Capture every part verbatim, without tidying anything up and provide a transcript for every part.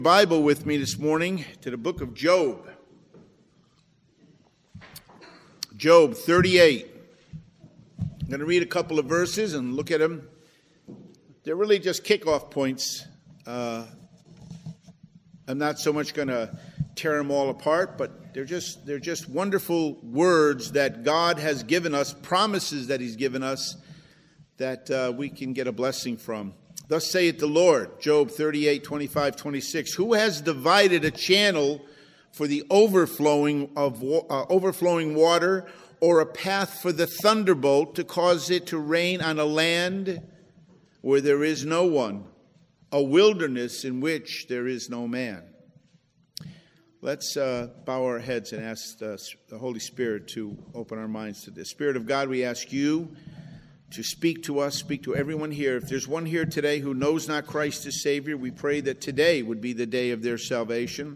Bible with me this morning to the book of Job. Job thirty-eight. I'm going to read a couple of verses and look at them. They're really just kickoff points. Uh, I'm not so much going to tear them all apart, but they're just they're just wonderful words that God has given us, promises that He's given us that uh, we can get a blessing from. Thus saith the Lord, Job thirty-eight, twenty-five, twenty-six, who has divided a channel for the overflowing of uh, overflowing water, or a path for the thunderbolt to cause it to rain on a land where there is no one, a wilderness in which there is no man. Let's uh, bow our heads and ask the, the Holy Spirit to open our minds to this. Spirit of God, we ask you to speak to us, speak to everyone here. If there's one here today who knows not Christ as Savior, we pray that today would be the day of their salvation.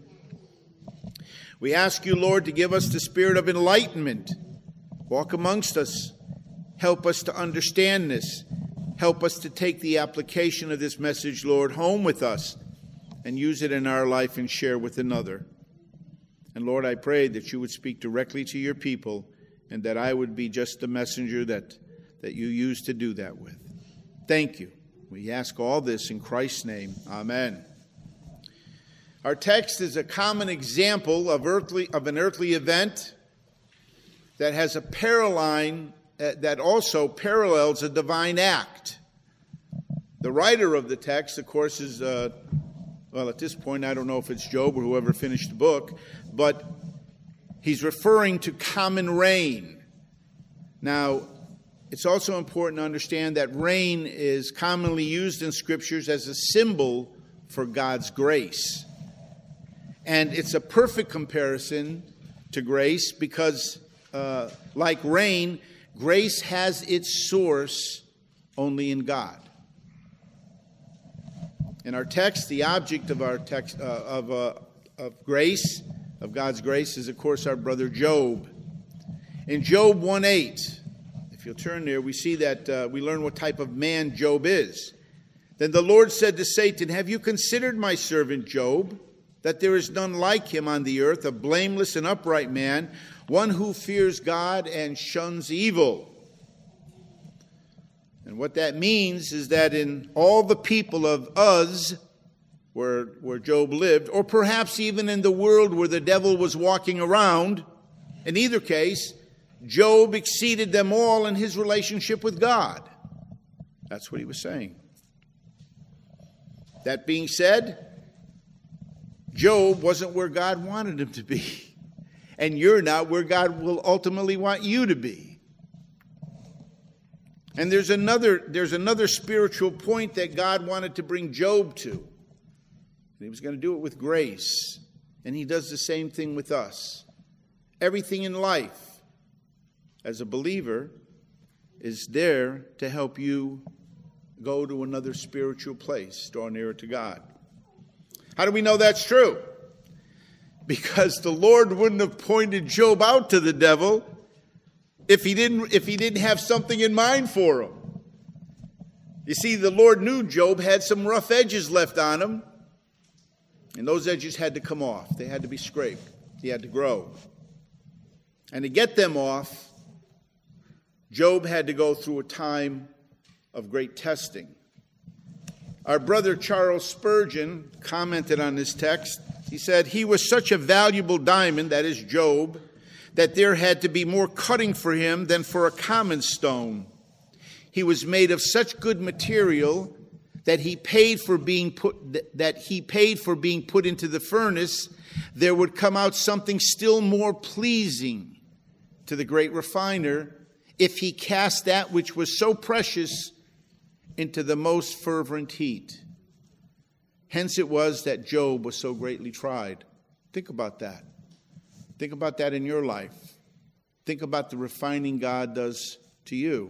We ask you, Lord, to give us the spirit of enlightenment. Walk amongst us. Help us to understand this. Help us to take the application of this message, Lord, home with us and use it in our life and share with another. And Lord, I pray that you would speak directly to your people and that I would be just the messenger that that you use to do that with. Thank you. We ask all this in Christ's name. Amen. Our text is a common example of earthly of an earthly event that has a paralline that also parallels a divine act. The writer of the text, of course, is, uh, well, at this point, I don't know if it's Job or whoever finished the book, but he's referring to common rain. Now, it's also important to understand that rain is commonly used in scriptures as a symbol for God's grace. And it's a perfect comparison to grace because, uh, like rain, grace has its source only in God. In our text, the object of our text uh, of, uh, of grace, of God's grace, is, of course, our brother Job. In Job one eight, you'll turn there, we see that uh, we learn what type of man Job is. Then the Lord said to Satan, have you considered my servant Job, that there is none like him on the earth, a blameless and upright man, one who fears God and shuns evil? And what that means is that in all the people of Uz, where, where Job lived, or perhaps even in the world where the devil was walking around, in either case, Job exceeded them all in his relationship with God. That's what he was saying. That being said, Job wasn't where God wanted him to be. And you're not where God will ultimately want you to be. And there's another, there's another spiritual point that God wanted to bring Job to. He was going to do it with grace. And he does the same thing with us. Everything in life, as a believer, is there to help you go to another spiritual place, draw nearer to God. How do we know that's true? Because the Lord wouldn't have pointed Job out to the devil if he didn't, if he didn't have something in mind for him. You see, the Lord knew Job had some rough edges left on him, and those edges had to come off. They had to be scraped. He had to grow. And to get them off, Job had to go through a time of great testing. Our brother Charles Spurgeon commented on this text. He said, he was such a valuable diamond, that is Job, that there had to be more cutting for him than for a common stone. He was made of such good material that he paid for being put, that he paid for being put into the furnace. There would come out something still more pleasing to the great refiner if he cast that which was so precious into the most fervent heat. Hence it was that Job was so greatly tried. Think about that. Think about that in your life. Think about the refining God does to you.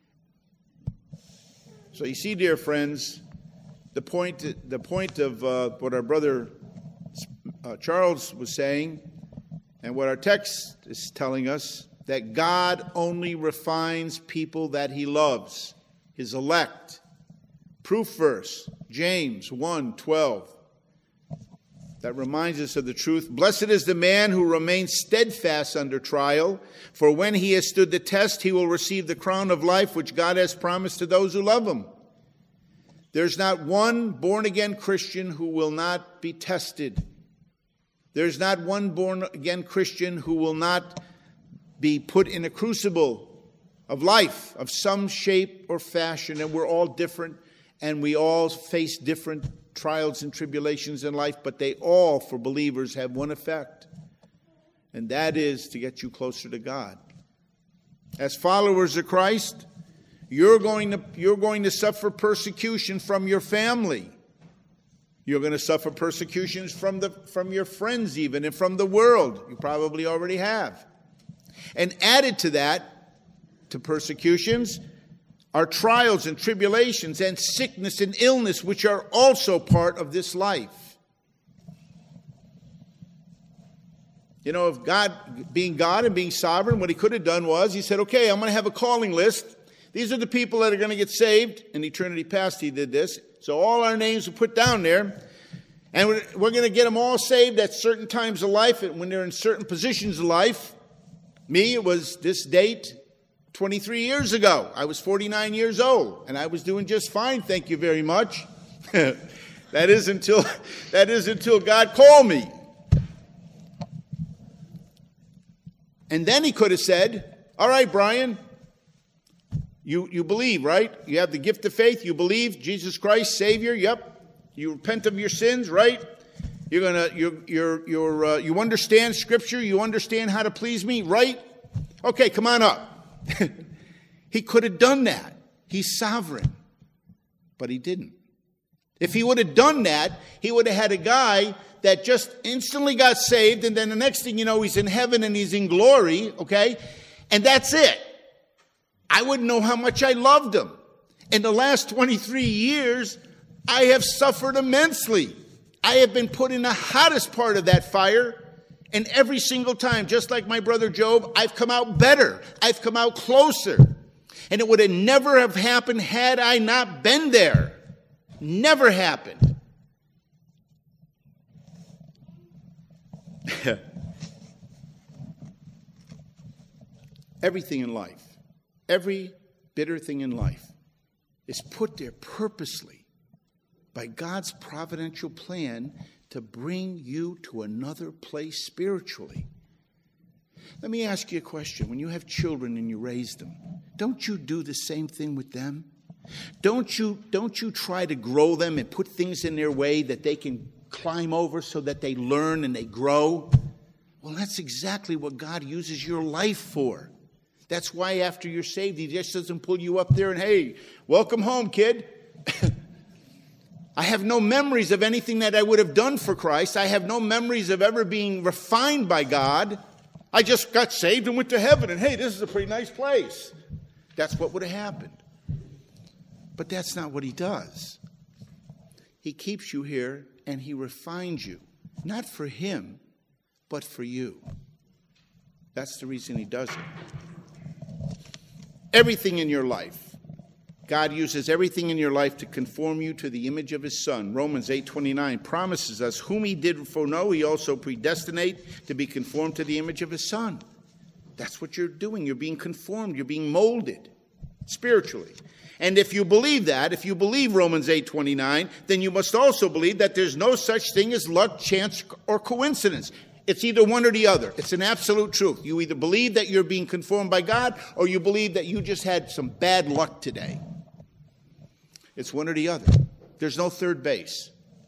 So you see, dear friends, the point, the point of uh, what our brother uh, Charles was saying and what our text is telling us, that God only refines people that he loves, his elect. Proof verse, James one twelve. that reminds us of the truth. Blessed is the man who remains steadfast under trial, for when he has stood the test, he will receive the crown of life which God has promised to those who love him. There's not one born-again Christian who will not be tested. There's not one born-again Christian who will not be put in a crucible of life of some shape or fashion, and we're all different, and we all face different trials and tribulations in life, but they all, for believers, have one effect, and that is to get you closer to God. As followers of Christ, you're going to, you're going to suffer persecution from your family. You're going to suffer persecutions from the from your friends even, and from the world. You probably already have. And added to that, to persecutions, are trials and tribulations and sickness and illness, which are also part of this life. You know, if God, being God and being sovereign, what he could have done was, he said, okay, I'm going to have a calling list. These are the people that are going to get saved. In eternity past, he did this. So all our names were put down there. And we're, we're going to get them all saved at certain times of life, when they're in certain positions of life. Me, it was this date, twenty-three years ago. I was forty-nine years old, and I was doing just fine, thank you very much. that is until that is until God called me. And then he could have said, all right, Brian, you, you believe, right? You have the gift of faith. You believe Jesus Christ, Savior. Yep. You repent of your sins, right? You're gonna, you're, you're, you're, uh, you understand Scripture. You understand how to please me, right? Okay, come on up. He could have done that. He's sovereign, but he didn't. If he would have done that, he would have had a guy that just instantly got saved, and then the next thing you know, he's in heaven and he's in glory, okay? And that's it. I wouldn't know how much I loved him. In the last twenty-three years, I have suffered immensely. I have been put in the hottest part of that fire, and every single time, just like my brother Job, I've come out better. I've come out closer. And it would have never have happened had I not been there. Never happened. Everything in life, every bitter thing in life is put there purposely by God's providential plan to bring you to another place spiritually. Let me ask you a question. When you have children and you raise them, don't you do the same thing with them? Don't you, don't you try to grow them and put things in their way that they can climb over so that they learn and they grow? Well, that's exactly what God uses your life for. That's why after you're saved, he just doesn't pull you up there and, hey, welcome home, kid. I have no memories of anything that I would have done for Christ. I have no memories of ever being refined by God. I just got saved and went to heaven, and hey, this is a pretty nice place. That's what would have happened. But that's not what he does. He keeps you here, and he refines you, not for him, but for you. That's the reason he does it. Everything in your life, God uses everything in your life to conform you to the image of his Son. Romans eight twenty-nine promises us, whom he did foreknow, he also predestinate to be conformed to the image of his Son. That's what you're doing. You're being conformed. You're being molded spiritually. And if you believe that, if you believe Romans eight twenty-nine, then you must also believe that there's no such thing as luck, chance, or coincidence. It's either one or the other. It's an absolute truth. You either believe that you're being conformed by God, or you believe that you just had some bad luck today. It's one or the other. There's no third base.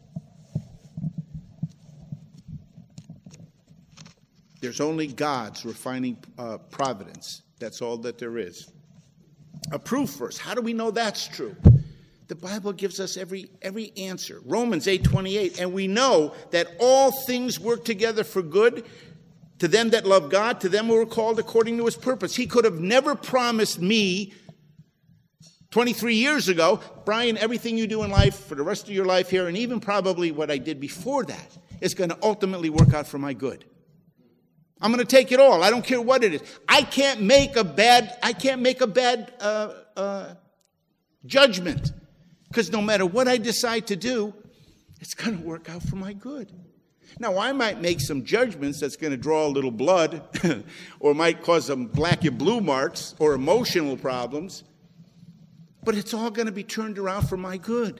There's only God's refining uh, providence. That's all that there is. A proof verse. How do we know that's true? The Bible gives us every every answer. Romans eight twenty-eight. And we know that all things work together for good to them that love God, to them who are called according to his purpose. He could have never promised me twenty-three years ago, Brian, everything you do in life for the rest of your life here, and even probably what I did before that, is going to ultimately work out for my good. I'm going to take it all. I don't care what it is. I can't make a bad, I can't make a bad uh, uh, judgment, because no matter what I decide to do, it's going to work out for my good. Now, I might make some judgments that's going to draw a little blood or might cause some black and blue marks or emotional problems, but it's all going to be turned around for my good.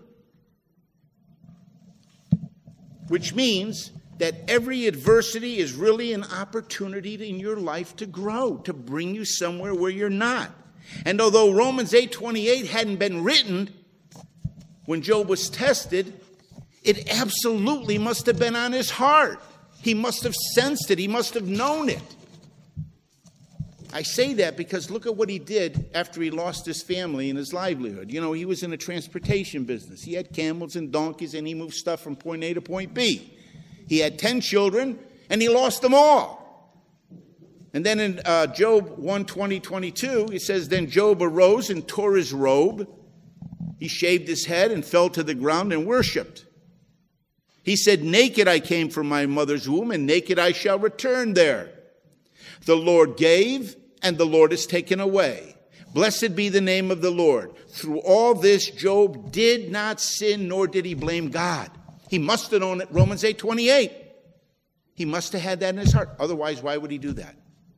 Which means that every adversity is really an opportunity in your life to grow, to bring you somewhere where you're not. And although Romans eight twenty-eight hadn't been written when Job was tested, it absolutely must have been on his heart. He must have sensed it. He must have known it. I say that because look at what he did after he lost his family and his livelihood. You know, he was in a transportation business. He had camels and donkeys, and he moved stuff from point A to point B. He had ten children, and he lost them all. And then in uh, Job one twenty, twenty-two, it says, then Job arose and tore his robe. He shaved his head and fell to the ground and worshipped. He said, naked I came from my mother's womb, and naked I shall return there. The Lord gave, and the Lord has taken away. Blessed be the name of the Lord. Through all this, Job did not sin, nor did he blame God. He must have known it, Romans eight twenty-eight. He must have had that in his heart. Otherwise, why would he do that?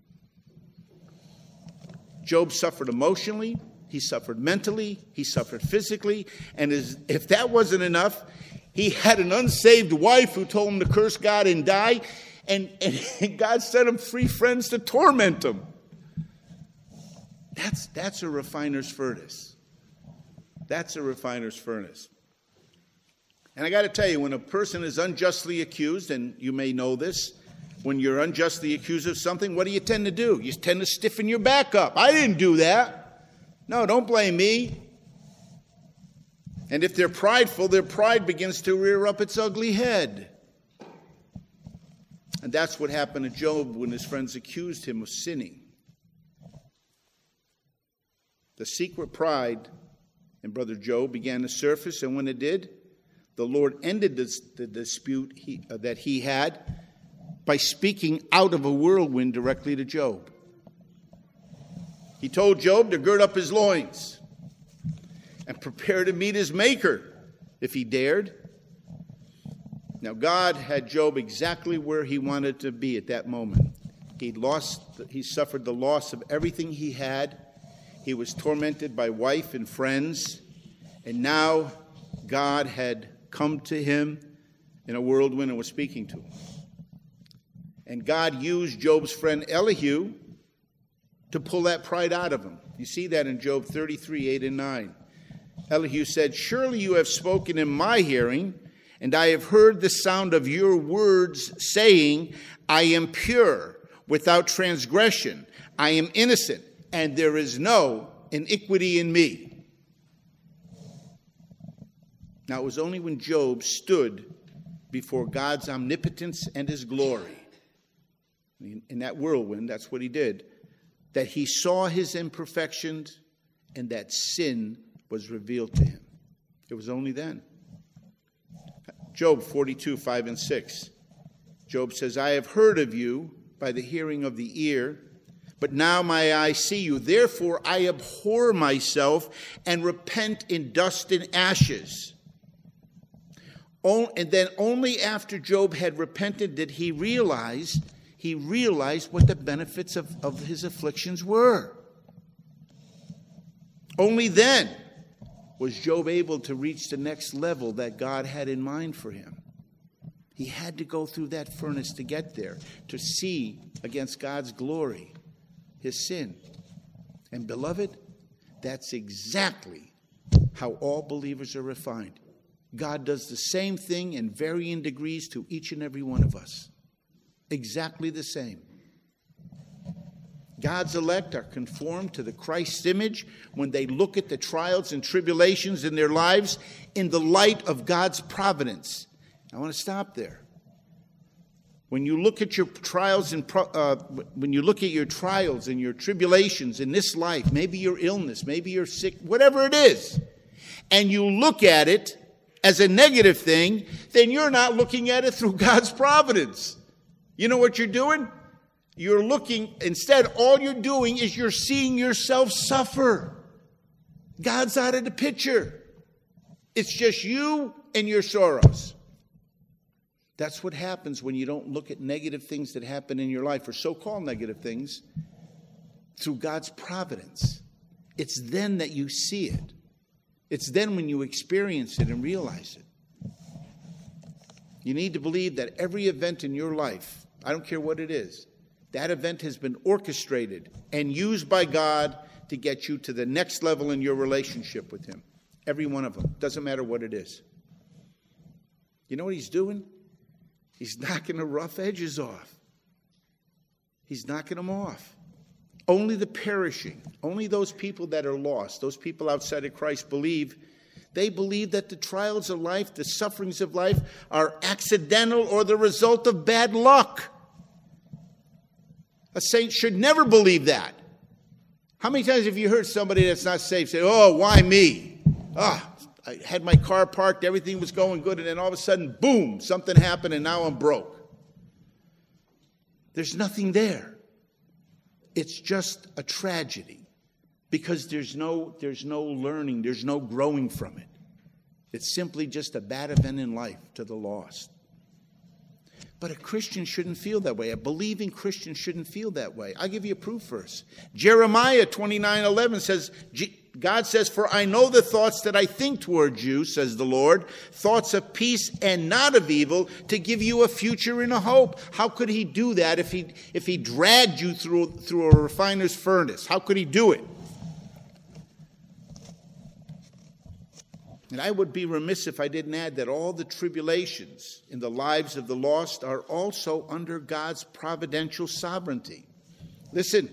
Job suffered emotionally. He suffered mentally. He suffered physically. And as, if that wasn't enough, he had an unsaved wife who told him to curse God and die. And, and God sent him three friends to torment him. That's, that's a refiner's furnace. That's a refiner's furnace. And I got to tell you, when a person is unjustly accused, and you may know this, when you're unjustly accused of something, what do you tend to do? You tend to stiffen your back up. I didn't do that. No, don't blame me. And if they're prideful, their pride begins to rear up its ugly head. And that's what happened to Job when his friends accused him of sinning. The secret pride in Brother Job began to surface, and when it did, the Lord ended this, the dispute he, uh, that he had by speaking out of a whirlwind directly to Job. He told Job to gird up his loins and prepare to meet his Maker if he dared. Now, God had Job exactly where he wanted to be at that moment. He lost, he suffered the loss of everything he had. He was tormented by wife and friends. And now God had come to him in a whirlwind and was speaking to him. And God used Job's friend Elihu to pull that pride out of him. You see that in Job thirty-three, eight and nine. Elihu said, surely you have spoken in my hearing, and I have heard the sound of your words saying, I am pure, without transgression. I am innocent, and there is no iniquity in me. Now, it was only when Job stood before God's omnipotence and his glory, in that whirlwind, that's what he did, that he saw his imperfections and that sin was revealed to him. It was only then. Job forty-two, five and six. Job says, I have heard of you by the hearing of the ear, but now my eyes see you. Therefore I abhor myself and repent in dust and ashes. And then only after Job had repented did he realize, he realized what the benefits of, of his afflictions were. Only then was Job able to reach the next level that God had in mind for him. He had to go through that furnace to get there, to see against God's glory his sin. And beloved, that's exactly how all believers are refined. God does the same thing in varying degrees to each and every one of us. Exactly the same. God's elect are conformed to the Christ's image when they look at the trials and tribulations in their lives in the light of God's providence. I want to stop there. When you look at your trials and uh, when you look at your trials and your tribulations in this life, maybe your illness, maybe you're sick, whatever it is, and you look at it as a negative thing, then you're not looking at it through God's providence. You know what you're doing? You're looking, instead, all you're doing is you're seeing yourself suffer. God's out of the picture. It's just you and your sorrows. That's what happens when you don't look at negative things that happen in your life, or so-called negative things, through God's providence. It's then that you see it. It's then when you experience it and realize it. You need to believe that every event in your life, I don't care what it is, that event has been orchestrated and used by God to get you to the next level in your relationship with him. Every one of them. Doesn't matter what it is. You know what he's doing? He's knocking the rough edges off. He's knocking them off. Only the perishing, only those people that are lost, those people outside of Christ believe, they believe that the trials of life, the sufferings of life are accidental or the result of bad luck. A saint should never believe that. How many times have you heard somebody that's not saved say, oh, why me? Ah, I had my car parked, everything was going good, and then all of a sudden, boom, something happened and now I'm broke. There's nothing there. It's just a tragedy because there's no, there's no learning, there's no growing from it. It's simply just a bad event in life to the lost. But a Christian shouldn't feel that way. A believing Christian shouldn't feel that way. I'll give you a proof verse. Jeremiah twenty-nine eleven says, God says, for I know the thoughts that I think towards you, says the Lord, thoughts of peace and not of evil, to give you a future and a hope. How could he do that if he if he dragged you through, through a refiner's furnace? How could he do it? And I would be remiss if I didn't add that all the tribulations in the lives of the lost are also under God's providential sovereignty. Listen,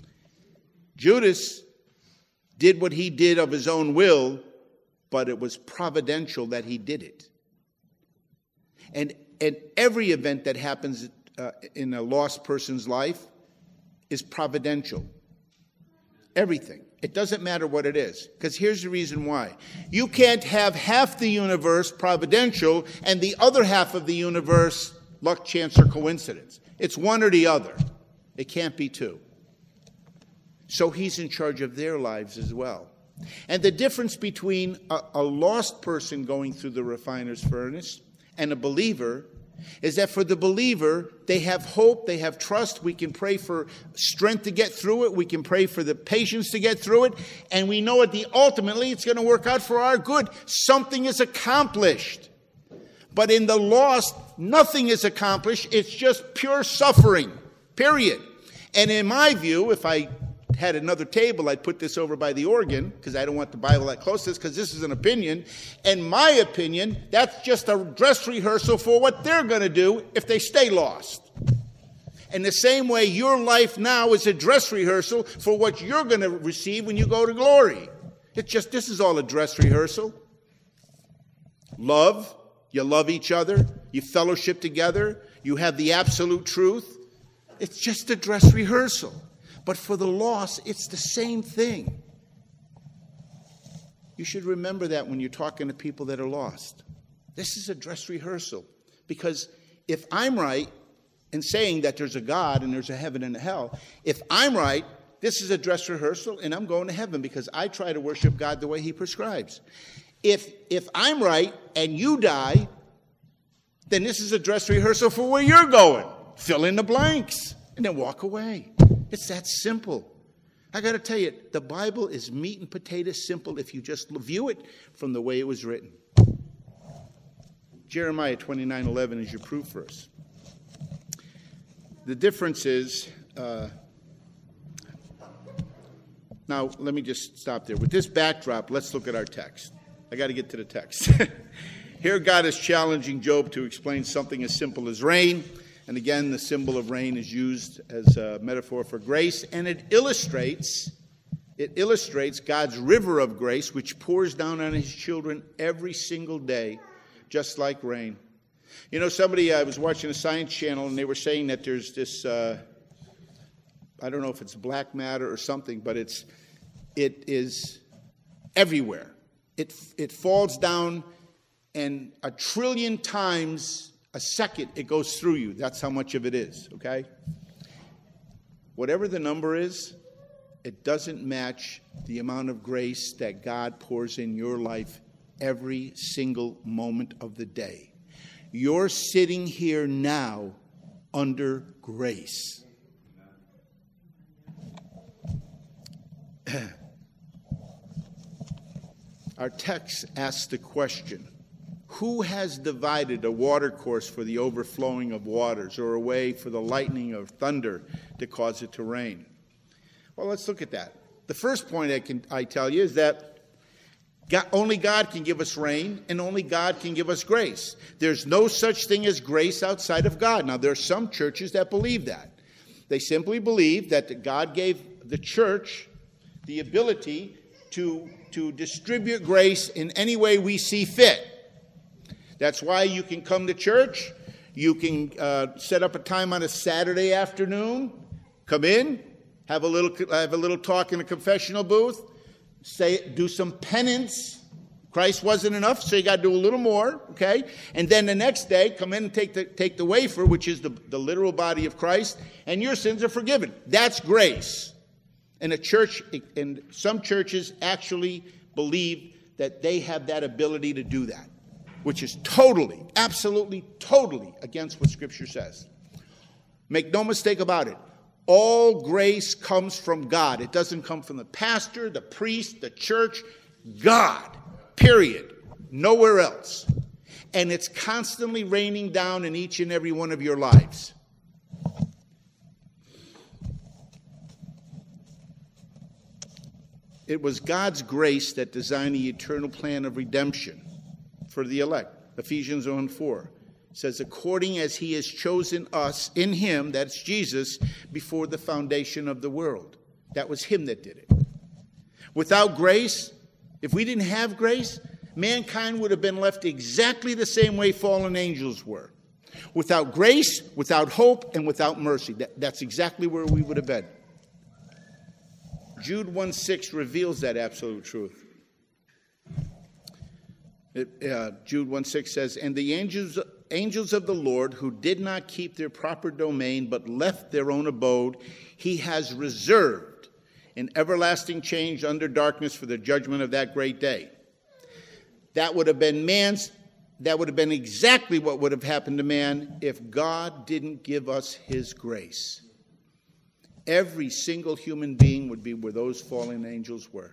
Judas did what he did of his own will, but it was providential that he did it. And, and every event that happens uh, in a lost person's life is providential. Everything. It doesn't matter what it is. Because here's the reason why. You can't have half the universe providential and the other half of the universe luck, chance, or coincidence. It's one or the other. It can't be two. So he's in charge of their lives as well. And the difference between a, a lost person going through the refiner's furnace and a believer is that for the believer, they have hope, they have trust. We can pray for strength to get through it. We can pray for the patience to get through it. And we know at the ultimately it's going to work out for our good. Something is accomplished. But in the lost, nothing is accomplished. It's just pure suffering, period. And in my view, if I had another table, I'd put this over by the organ because I don't want the Bible that close to this because this is an opinion. In my opinion, that's just a dress rehearsal for what they're going to do if they stay lost. In the same way, your life now is a dress rehearsal for what you're going to receive when you go to glory. It's just, this is all a dress rehearsal. Love, you love each other, you fellowship together, you have the absolute truth. It's just a dress rehearsal. But for the lost, it's the same thing. You should remember that when you're talking to people that are lost. This is a dress rehearsal. Because if I'm right in saying that there's a God and there's a heaven and a hell, if I'm right, this is a dress rehearsal and I'm going to heaven because I try to worship God the way he prescribes. If, if I'm right and you die, then this is a dress rehearsal for where you're going. Fill in the blanks and then walk away. It's that simple. I got to tell you, the Bible is meat and potatoes simple if you just view it from the way it was written. Jeremiah twenty-nine eleven is your proof verse. The difference is, uh, now let me just stop there. With this backdrop, let's look at our text. I got to get to the text. Here God is challenging Job to explain something as simple as rain. And again, the symbol of rain is used as a metaphor for grace, and it illustrates, it illustrates God's river of grace, which pours down on his children every single day, just like rain. You know, somebody, I was watching a science channel, and they were saying that there's this, uh, I don't know if it's black matter or something, but it's, it is everywhere. It, it falls down, and a trillion times a second, it goes through you. That's how much of it is, okay? Whatever the number is, it doesn't match the amount of grace that God pours in your life every single moment of the day. You're sitting here now under grace. Our text asks the question, who has divided a watercourse for the overflowing of waters, or a way for the lightning of thunder to cause it to rain? Well, let's look at that. The first point I can I tell you is that God, only God can give us rain, and only God can give us grace. There's no such thing as grace outside of God. Now, there are some churches that believe that. They simply believe that God gave the church the ability to, to distribute grace in any way we see fit. That's why you can come to church. You can uh, set up a time on a Saturday afternoon, come in, have a little have a little talk in a confessional booth, say do some penance. Christ wasn't enough, so you got to do a little more, okay? And then the next day, come in and take the take the wafer, which is the, the literal body of Christ, and your sins are forgiven. That's grace. And a church, and some churches actually believe that they have that ability to do that, which is totally, absolutely, totally against what Scripture says. Make no mistake about it. All grace comes from God. It doesn't come from the pastor, the priest, the church. God, period. Nowhere else. And it's constantly raining down in each and every one of your lives. It was God's grace that designed the eternal plan of redemption for the elect. Ephesians one four says, according as he has chosen us in him, that's Jesus, before the foundation of the world. That was him that did it. Without grace, if we didn't have grace, mankind would have been left exactly the same way fallen angels were. Without grace, without hope, and without mercy. That, that's exactly where we would have been. Jude one six reveals that absolute truth. It, uh, Jude one six says, and the angels, angels of the Lord, who did not keep their proper domain, but left their own abode, he has reserved in everlasting change under darkness for the judgment of that great day. That would have been man's, that would have been exactly what would have happened to man if God didn't give us his grace. Every single human being would be where those fallen angels were.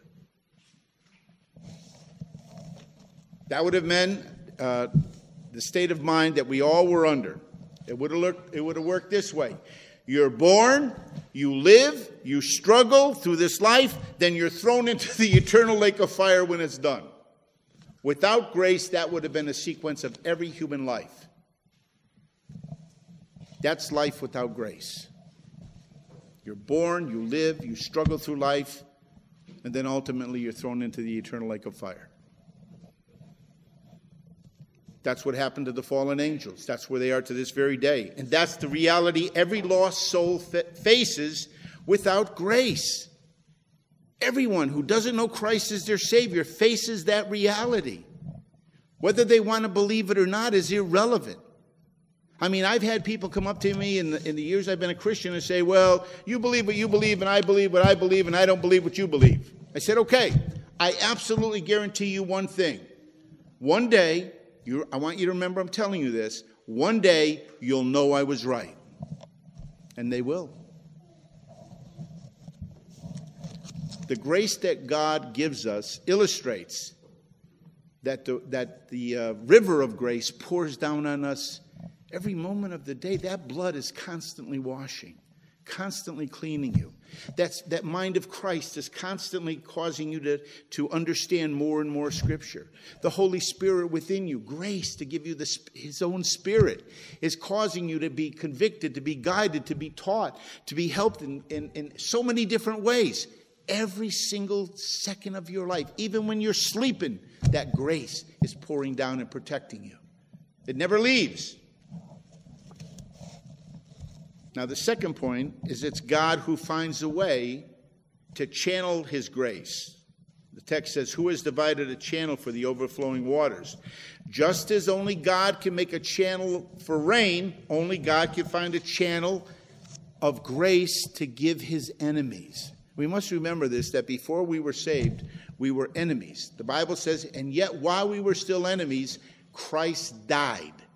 That would have meant uh, the state of mind that we all were under. It would have looked, it would have worked this way. You're born, you live, you struggle through this life, then you're thrown into the eternal lake of fire when it's done. Without grace, that would have been a sequence of every human life. That's life without grace. You're born, you live, you struggle through life, and then ultimately you're thrown into the eternal lake of fire. That's what happened to the fallen angels. That's where they are to this very day. And that's the reality every lost soul fa- faces without grace. Everyone who doesn't know Christ as their Savior faces that reality. Whether they want to believe it or not is irrelevant. I mean, I've had people come up to me in the, in the years I've been a Christian and say, well, you believe what you believe, and I believe what I believe, and I don't believe what you believe. I said, okay, I absolutely guarantee you one thing. One day, you, I want you to remember I'm telling you this, one day you'll know I was right. And they will. The grace that God gives us illustrates that the, that the uh, river of grace pours down on us every moment of the day. That blood is constantly washing, constantly cleaning you. That's, that mind of Christ is constantly causing you to, to understand more and more Scripture. The Holy Spirit within you, grace to give you the, his own Spirit, is causing you to be convicted, to be guided, to be taught, to be helped in, in, in so many different ways. Every single second of your life, even when you're sleeping, that grace is pouring down and protecting you. It never leaves. Now, the second point is it's God who finds a way to channel his grace. The text says, who has divided a channel for the overflowing waters? Just as only God can make a channel for rain, only God can find a channel of grace to give his enemies. We must remember this, that before we were saved, we were enemies. The Bible says, and yet while we were still enemies, Christ died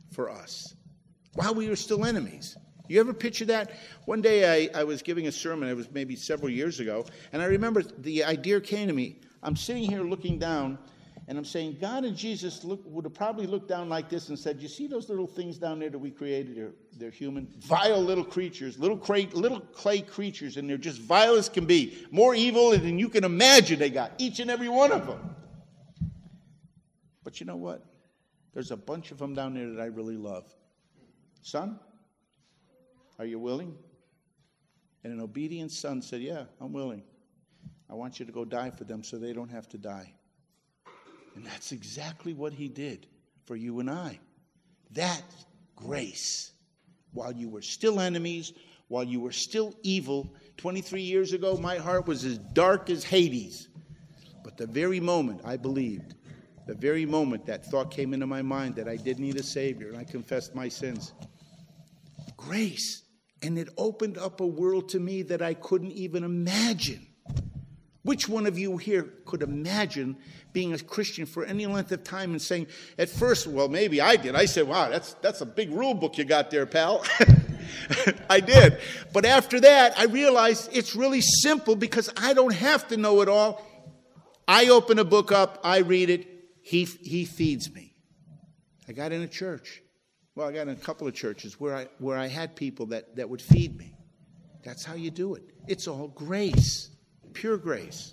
for us while we were still enemies. You ever picture that? One day I, I was giving a sermon, it was maybe several years ago, and I remember the idea came to me. I'm sitting here looking down, and I'm saying, God and Jesus look, would have probably looked down like this and said, you see those little things down there that we created? They're, they're human, vile little creatures, little clay, little clay creatures, and they're just vile as can be. More evil than you can imagine they got, each and every one of them. But you know what? There's a bunch of them down there that I really love. Son, are you willing? And an obedient son said, yeah, I'm willing. I want you to go die for them so they don't have to die. And that's exactly what he did for you and I. That's grace. While you were still enemies, while you were still evil, twenty-three years ago, my heart was as dark as Hades. But the very moment I believed, the very moment that thought came into my mind that I did need a Savior and I confessed my sins, grace. And it opened up a world to me that I couldn't even imagine. Which one of you here could imagine being a Christian for any length of time and saying, at first, well, maybe I did. I said, wow, that's that's a big rule book you got there, pal. I did. But after that, I realized it's really simple because I don't have to know it all. I open a book up, I read it, he, he feeds me. I got in a church. Well, I got in a couple of churches where I where I had people that, that would feed me. That's how you do it. It's all grace. Pure grace.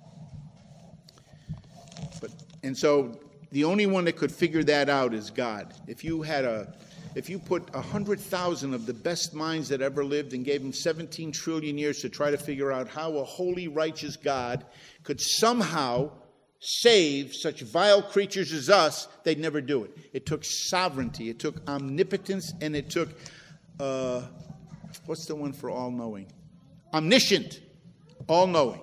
But and so the only one that could figure that out is God. If you had a if you put a hundred thousand of the best minds that ever lived and gave them seventeen trillion years to try to figure out how a holy, righteous God could somehow save such vile creatures as us, they'd never do it. It took sovereignty, it took omnipotence, and it took uh, what's the one for all-knowing? Omniscient. All-knowing.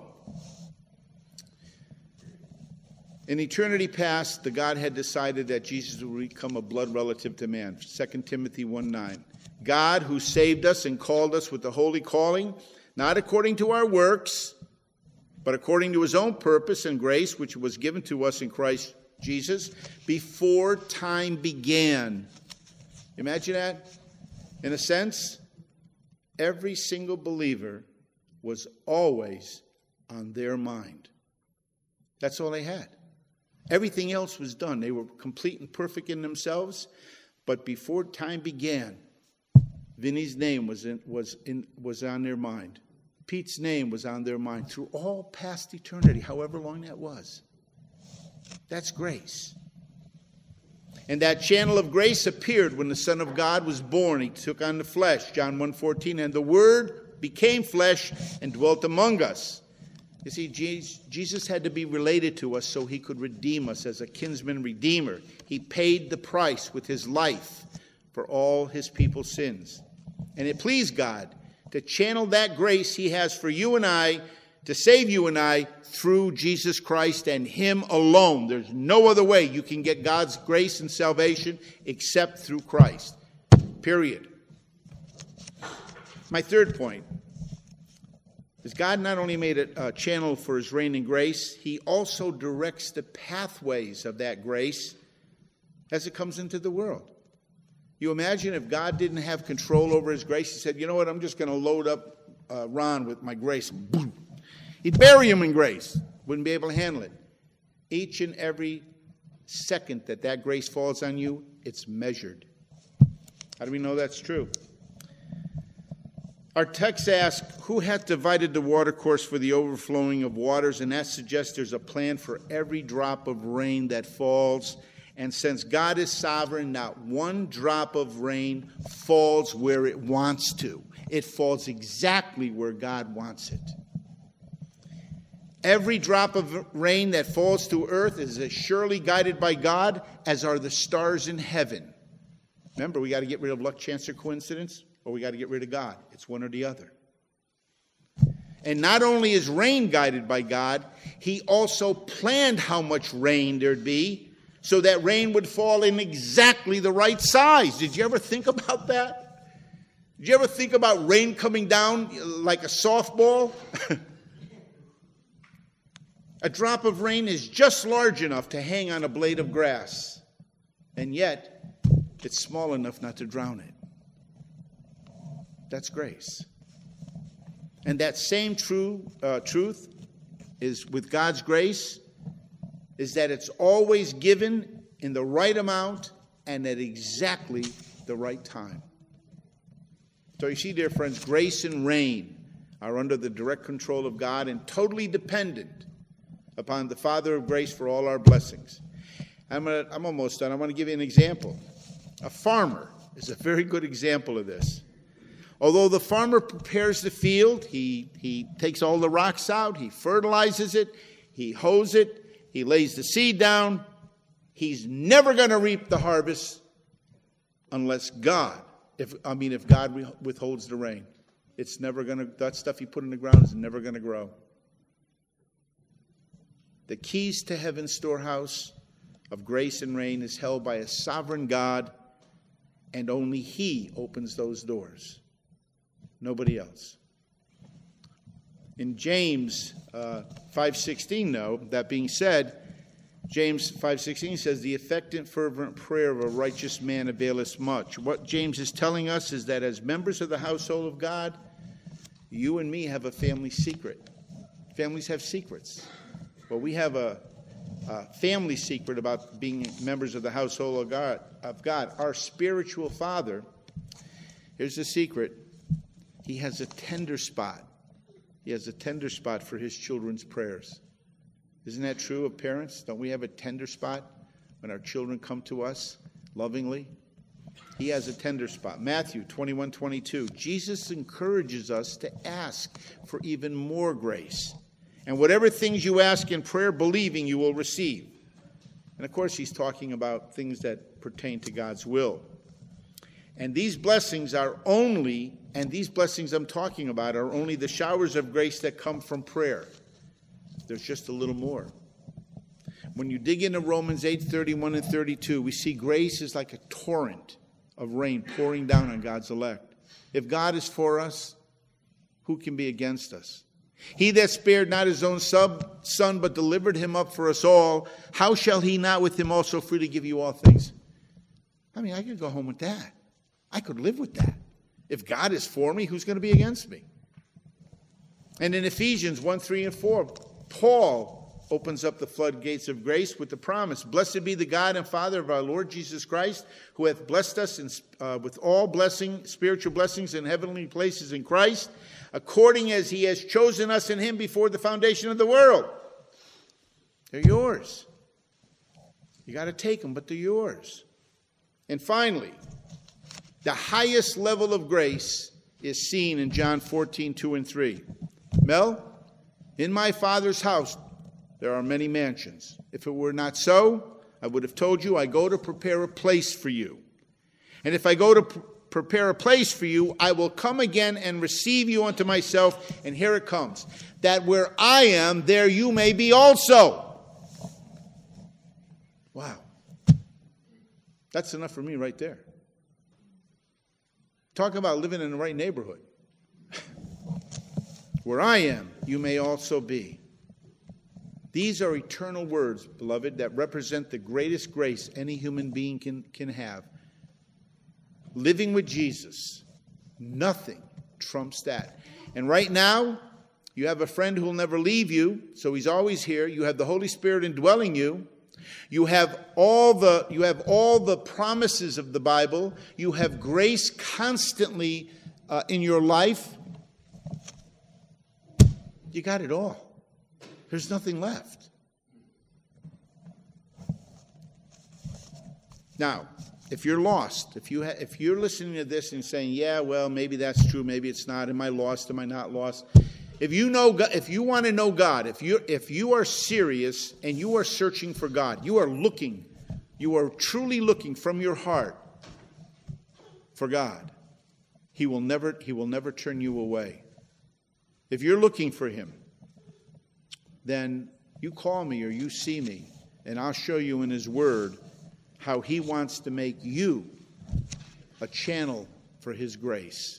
In eternity past, the God had decided that Jesus would become a blood relative to man. Second Timothy one nine. God who saved us and called us with the holy calling, not according to our works, but according to his own purpose and grace, which was given to us in Christ Jesus, before time began. Imagine that? In a sense, every single believer was always on their mind. That's all they had. Everything else was done. They were complete and perfect in themselves. But before time began, Vinny's name was in, was in, was on their mind. Pete's name was on their mind through all past eternity, however long that was. That's grace. And that channel of grace appeared when the Son of God was born. He took on the flesh, John one fourteen, and the Word became flesh and dwelt among us. You see, Jesus had to be related to us so he could redeem us as a kinsman redeemer. He paid the price with his life for all his people's sins. And it pleased God to channel that grace he has for you and I, to save you and I through Jesus Christ and him alone. There's no other way you can get God's grace and salvation except through Christ. Period. My third point is God not only made a, a channel for his reign and grace, he also directs the pathways of that grace as it comes into the world. You imagine if God didn't have control over his grace, he said, you know what, I'm just going to load up uh, Ron with my grace. Boom. He'd bury him in grace. Wouldn't be able to handle it. Each and every second that that grace falls on you, it's measured. How do we know that's true? Our text asks, who hath divided the watercourse for the overflowing of waters? And that suggests there's a plan for every drop of rain that falls. And since God is sovereign, not one drop of rain falls where it wants to. It falls exactly where God wants it. Every drop of rain that falls to earth is as surely guided by God as are the stars in heaven. Remember, we got to get rid of luck, chance, or coincidence, or we got to get rid of God. It's one or the other. And not only is rain guided by God, he also planned how much rain there'd be so that rain would fall in exactly the right size. Did you ever think about that? Did you ever think about rain coming down like a softball? A drop of rain is just large enough to hang on a blade of grass. And yet, it's small enough not to drown it. That's grace. And that same true uh, truth is with God's grace, is that it's always given in the right amount and at exactly the right time. So you see, dear friends, grace and rain are under the direct control of God and totally dependent upon the Father of grace for all our blessings. I'm, gonna, I'm almost done. I want to give you an example. A farmer is a very good example of this. Although the farmer prepares the field, he, he takes all the rocks out, he fertilizes it, he hoes it, he lays the seed down, he's never going to reap the harvest unless God, if I mean if God withholds the rain. It's never going to, that stuff you put in the ground is never going to grow. The keys to heaven's storehouse of grace and rain is held by a sovereign God, and only He opens those doors. Nobody else. In James uh, five sixteen, though, that being said, James five sixteen says, the effective fervent prayer of a righteous man availeth much. What James is telling us is that as members of the household of God, you and me have a family secret. Families have secrets. Well, we have a, a family secret about being members of the household of God, of God. Our spiritual father, here's the secret, he has a tender spot. He has a tender spot for his children's prayers. Isn't that true of parents? Don't we have a tender spot when our children come to us lovingly? He has a tender spot. Matthew twenty-one twenty-two. Jesus encourages us to ask for even more grace. And whatever things you ask in prayer, believing, you will receive. And of course, he's talking about things that pertain to God's will. And these blessings are only, and these blessings I'm talking about are only the showers of grace that come from prayer. There's just a little more. When you dig into Romans eight thirty-one and thirty-two, we see grace is like a torrent of rain pouring down on God's elect. If God is for us, who can be against us? He that spared not his own son, but delivered him up for us all, how shall he not with him also freely give you all things? I mean, I could go home with that. I could live with that. If God is for me, who's going to be against me? And in Ephesians one, three, and four, Paul opens up the floodgates of grace with the promise, blessed be the God and Father of our Lord Jesus Christ, who hath blessed us in, uh, with all blessing, spiritual blessings in heavenly places in Christ, according as he has chosen us in him before the foundation of the world. They're yours. You got to take them, but they're yours. And finally, the highest level of grace is seen in John fourteen, two and three. Mel, in my Father's house there are many mansions. If it were not so, I would have told you I go to prepare a place for you. And if I go to pr- prepare a place for you, I will come again and receive you unto myself. And here it comes, that where I am, there you may be also. Wow. That's enough for me right there. Talk about living in the right neighborhood. Where I am, you may also be. These are eternal words, beloved, that represent the greatest grace any human being can, can have. Living with Jesus, nothing trumps that. And right now, you have a friend who will never leave you, so he's always here. You have the Holy Spirit indwelling you. You have all the, you have all the promises of the Bible. You have grace constantly uh, in your life. You got it all. There's nothing left. Now, if you're lost, if, you ha- if you're listening to this and saying, yeah, well, maybe that's true, maybe it's not, am I lost, am I not lost? If you know, God, if you want to know God, if you if you are serious and you are searching for God, you are looking, you are truly looking from your heart for God, He will never, He will never turn you away. If you're looking for Him, then you call me or you see me, and I'll show you in His Word how He wants to make you a channel for His grace.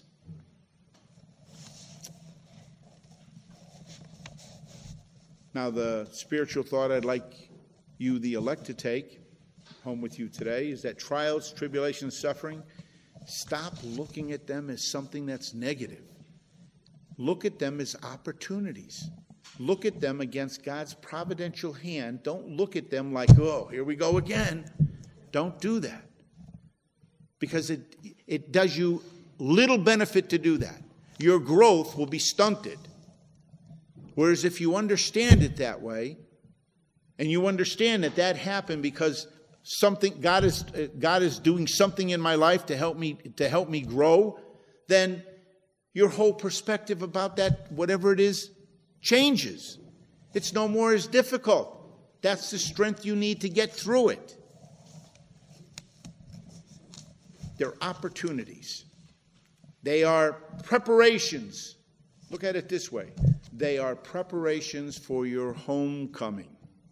Now, the spiritual thought I'd like you, the elect, to take home with you today is that trials, tribulations, suffering, stop looking at them as something that's negative. Look at them as opportunities. Look at them against God's providential hand. Don't look at them like, oh, here we go again. Don't do that. Because it, it does you little benefit to do that. Your growth will be stunted. Whereas if you understand it that way, and you understand that that happened because something God is God is doing something in my life to help me to help me grow, then your whole perspective about that, whatever it is, changes. It's no more as difficult. That's the strength you need to get through it. They're opportunities. They are preparations. Look at it this way. They are preparations for your homecoming.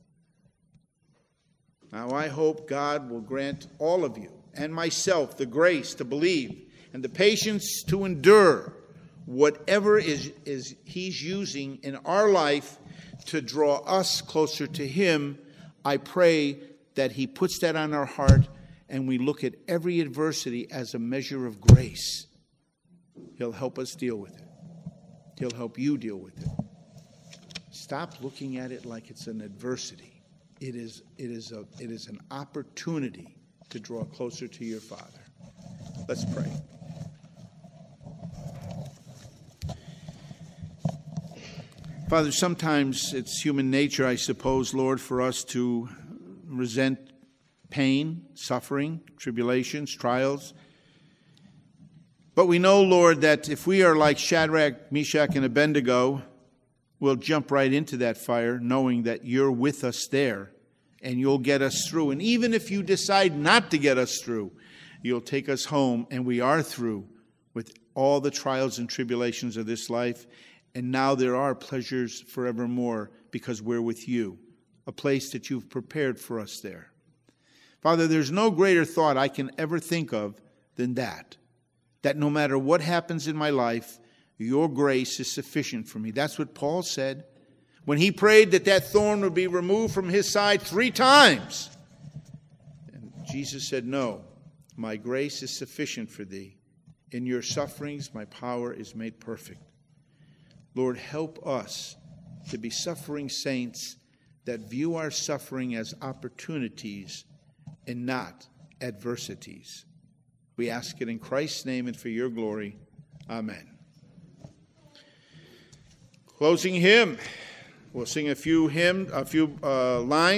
Now, I hope God will grant all of you and myself the grace to believe and the patience to endure whatever is, is He's using in our life to draw us closer to Him. I pray that He puts that on our heart and we look at every adversity as a measure of grace. He'll help us deal with it. He'll help you deal with it. Stop looking at it like it's an adversity. It is, it is, a, it is an opportunity to draw closer to your Father. Let's pray. Father, sometimes it's human nature, I suppose, Lord, for us to resent pain, suffering, tribulations, trials. But we know, Lord, that if we are like Shadrach, Meshach, and Abednego, we'll jump right into that fire knowing that you're with us there and you'll get us through. And even if you decide not to get us through, you'll take us home, and we are through with all the trials and tribulations of this life. And now there are pleasures forevermore because we're with you, a place that you've prepared for us there. Father, there's no greater thought I can ever think of than that, that no matter what happens in my life, your grace is sufficient for me. That's what Paul said when he prayed that that thorn would be removed from his side three times. And Jesus said, no, my grace is sufficient for thee. In your sufferings, my power is made perfect. Lord, help us to be suffering saints that view our suffering as opportunities and not adversities. We ask it in Christ's name and for your glory. Amen. Closing hymn. We'll sing a few hymn, a few uh, lines.